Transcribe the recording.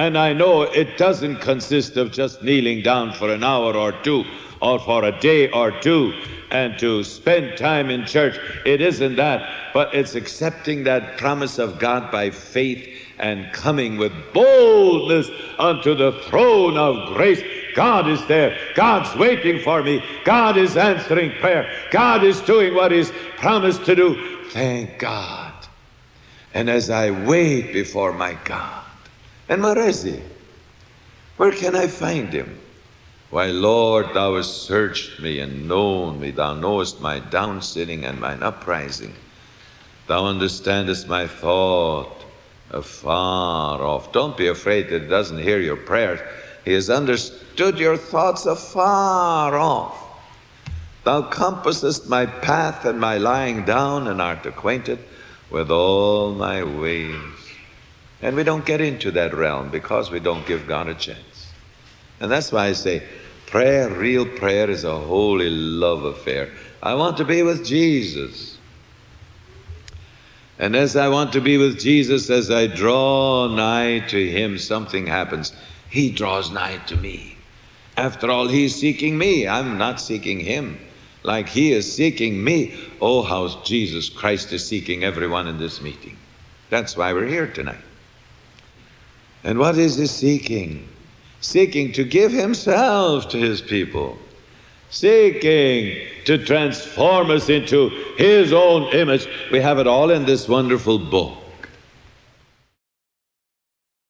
And I know it doesn't consist of just kneeling down for an hour or two, or for a day or two, and to spend time in church. It isn't that, but it's accepting that promise of God by faith and coming with boldness unto the throne of grace. God is there. God's waiting for me. God is answering prayer. God is doing what He's promised to do. Thank God. And as I wait before my God, and where is He? Where can I find Him? Why, Lord, Thou hast searched me and known me. Thou knowest my down sitting and mine uprising. Thou understandest my thought afar off. Don't be afraid that He doesn't hear your prayers. He has understood your thoughts afar off. Thou compassest my path and my lying down, and art acquainted with all my ways. And we don't get into that realm because we don't give God a chance. And that's why I say prayer, real prayer, is a holy love affair. I want to be with Jesus. And as I want to be with Jesus, as I draw nigh to Him, something happens. He draws nigh to me. After all, He's seeking me. I'm not seeking Him. Like He is seeking me. Oh, how Jesus Christ is seeking everyone in this meeting. That's why we're here tonight. And what is He seeking? Seeking to give Himself to His people. Seeking to transform us into His own image. We have it all in this wonderful book.